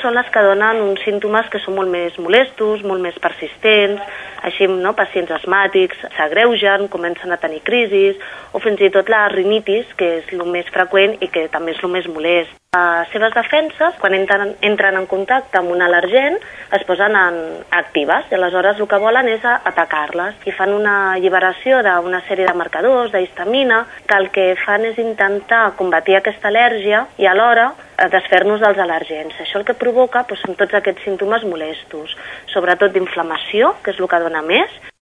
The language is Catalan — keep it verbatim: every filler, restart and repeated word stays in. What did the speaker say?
són les que donen uns símptomes que són molt més molestos, molt més persistents, així, no, pacients asmàtics s'agreugen, comencen a tenir crisis, o fins i tot la rinitis, que és el més freqüent i que també és el més molest. Les seves defenses, quan entren, entren en contacte amb un al·lergen, es posen en actives i aleshores el que volen és atacar-les i fan una alliberació d'una sèrie de marcadors, d'histamina, que el que fan és intentar combatir aquesta al·lèrgia i alhora desfer-nos dels al·lergens. Això el que provoca doncs, són tots aquests símptomes molestos, sobretot d'inflamació, que és el que dona més,